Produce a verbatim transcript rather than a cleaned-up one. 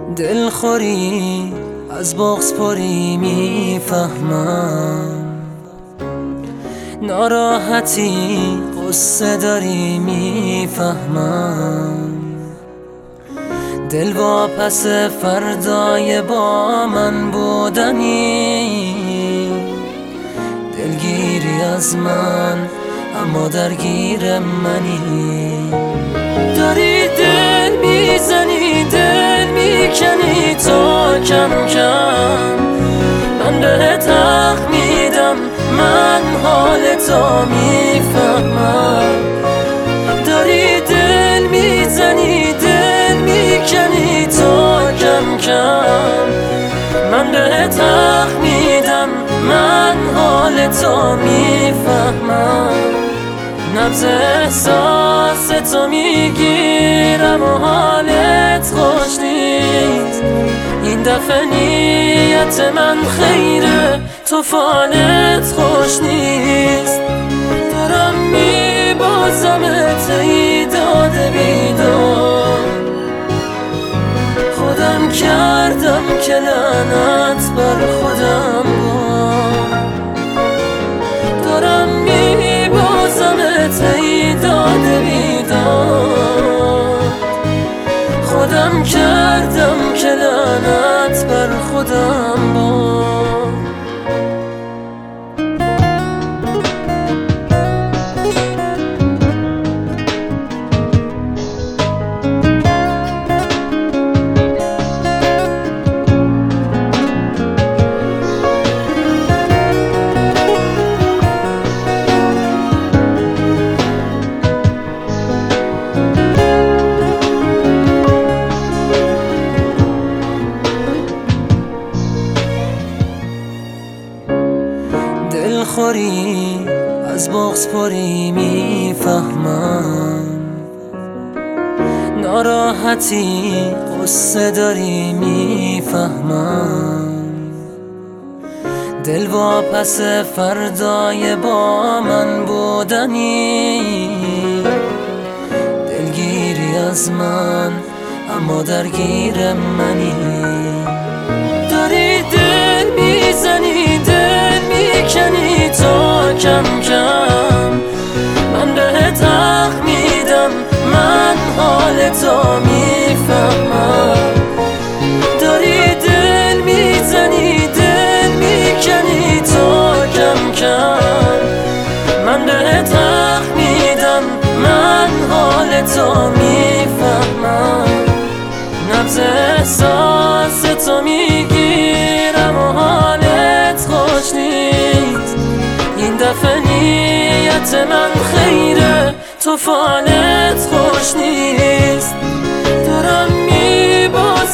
دلخوری از بغض پری میفهمم، ناراحتی قصه داری میفهمم. دل واپس فردای با من بودنی، دلگیری از من اما درگیر منی. داری دل میزنی دل میکنی تا کم کم من بهت حق میدم، من حال تو میفهمم. داری دل میزنی دل میکنی تا کم کم من بهت حق میدم، من حال تو میفهمم. نبض احساس تو میگیرم و حالت خوش نیست. این دفعه نیت من خیره تو فالت خوش نیست. دارم میبازمت ای داده بیدار، خودم کردم که لعنت بر خودم بار. دارم میبازمت ای داده بیدار، خودم کردم که لعنت بر خودم بار. دلخوری از بغض پری میفهمم، ناراحتی قصه داری میفهمم. دل واپس فردای با من بودنی، دلگیری از من اما درگیر منی. داری دل میزنی دل میکنی تا کم کم من بهت حق میدم، من حال تو میفهمم. داری دل میزنی دل میکنی تا کم کم من بهت حق میدم، من حال تو میفهمم. نبض احساس تو میگیرم و حالت خوش نیست. این دفعه نیت من خیره تو فالت خوش نیست. دارم میبازمت